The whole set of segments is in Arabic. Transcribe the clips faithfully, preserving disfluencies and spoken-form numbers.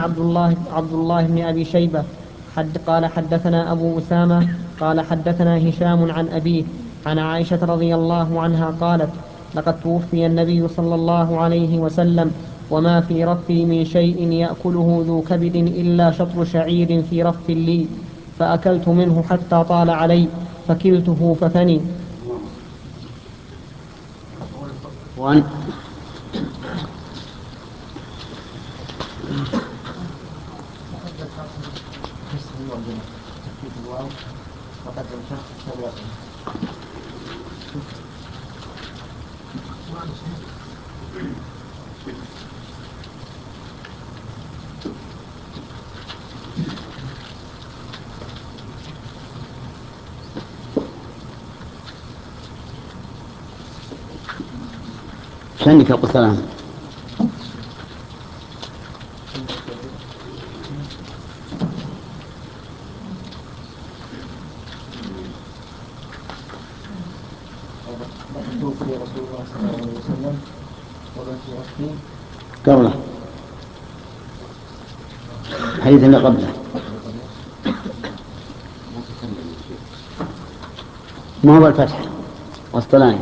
عبد الله عبد الله بن أبي شيبة حد قال حدثنا أبو أسامة قال حدثنا هشام عن أبيه عن عائشة رضي الله عنها قالت لقد توفي النبي صلى الله عليه وسلم وما في رفي من شيء يأكله ذو كبد إلا شطر شعير في رف لي فأكلت منه حتى طال علي فكلته ففني. وأن عندك أبو سلام. توفي رسول الله صلى الله عليه وسلم وما في رفي قبله حديث اللي قبله ما هو الفتح والصلاني.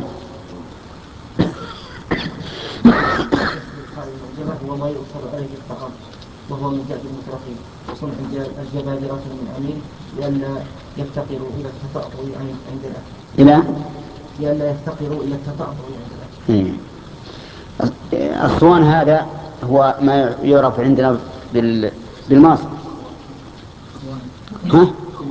وما يؤثر عليه الطعام وهو من جهة المترفين وصنع الجبابرة من أمين لئلا يفتقروا إلى التطأطؤ عند الأكل إلى لئلا يفتقروا إلى التطأطؤ عند الأكل. الصوان هذا هو ما يعرف عندنا بال... بالماصر. ها؟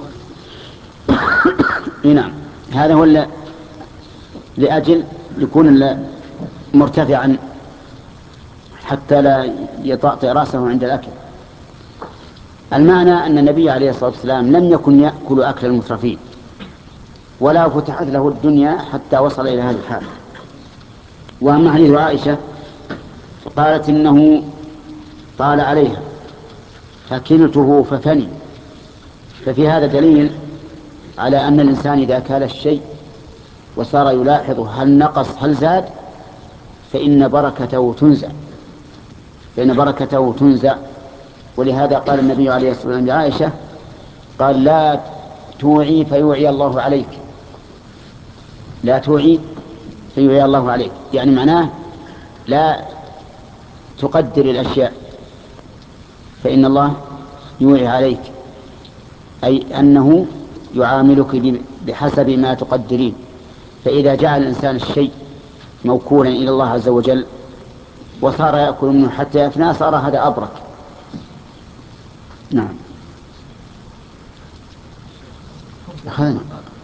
نعم هذا هو اللي لأجل يكون مرتفعا حتى لا يطأطئ رأسه عند الأكل. المعنى أن النبي عليه الصلاة والسلام لم يكن يأكل أكل المترفين ولا فتحت له الدنيا حتى وصل إلى هذه الحال. وأما حديث عائشة قالت إنه طال عليها فكلته ففني، ففي هذا دليل على أن الإنسان إذا كال الشيء وصار يلاحظ هل نقص هل زاد فإن بركته تنزع فإن بركته تنزع ولهذا قال النبي عليه الصلاة والسلام لعائشة قال لا توعي فيوعي الله عليك، لا توعي فيوعي الله عليك، يعني معناه لا تقدر الأشياء فإن الله يوعي عليك، أي أنه يعاملك بحسب ما تقدرين. فإذا جعل الإنسان الشيء موكولا إلى الله عز وجل وصار يأكل منه حتى يفنى صار هذا أبرك. نعم.